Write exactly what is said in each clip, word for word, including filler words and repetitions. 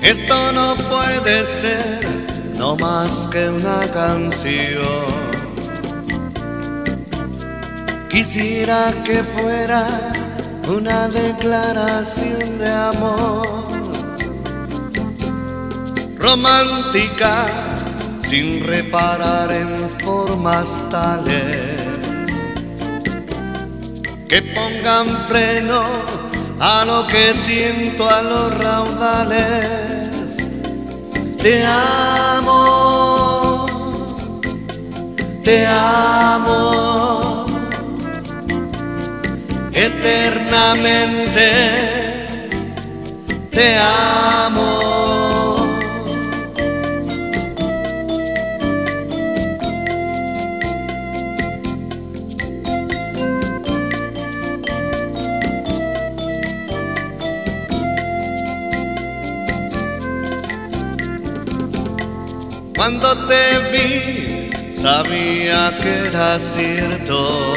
Esto no puede ser no más que una canción. Quisiera que fuera una declaración de amor, romántica, sin reparar en formas tales que pongan freno a lo que siento, a los raudales. Te amo, te amo, eternamente te amo. Cuando te vi, sabía que era cierto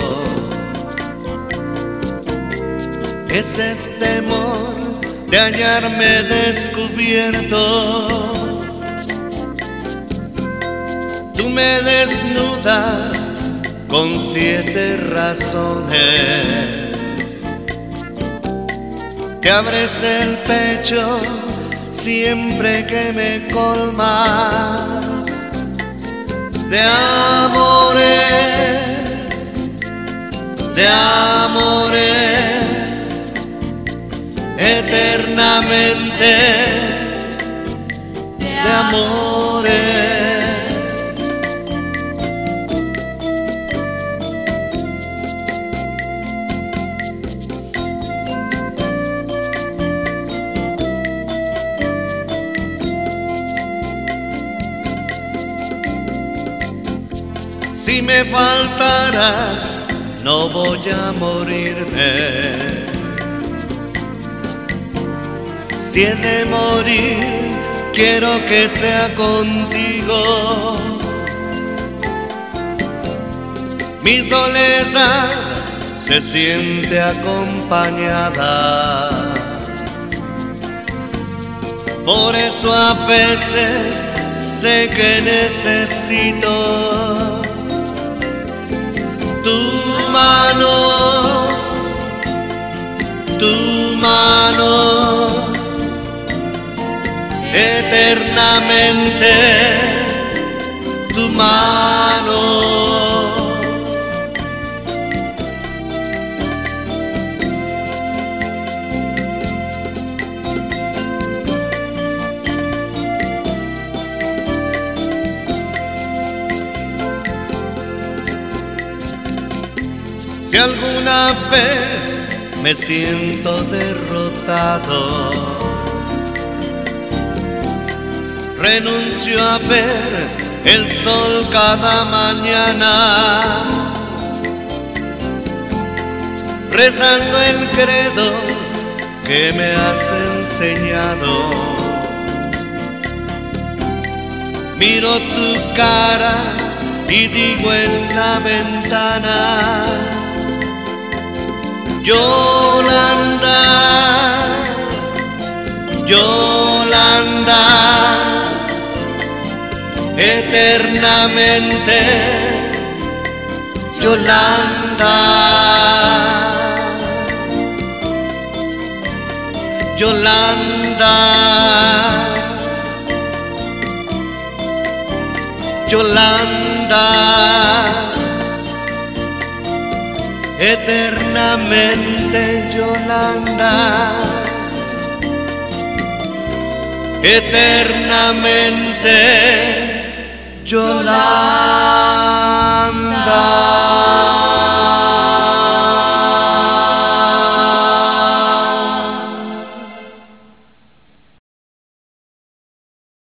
ese temor de hallarme descubierto. Tú me desnudas con siete razones, que abres el pecho siempre que me colmas de amores, de amores, eternamente de amores. Si me faltaras, no voy a morirme. Si he de morir, quiero que sea contigo. Mi soledad se siente acompañada, por eso a veces sé que necesito tu mano, tu mano, eternamente tu mano. Si alguna vez me siento derrotado, renuncio a ver el sol cada mañana, rezando el credo que me has enseñado. Miro tu cara y digo en la ventana: Yolanda, Yolanda, eternamente Yolanda, Yolanda, Yolanda, eternamente Yolanda, eternamente Yolanda.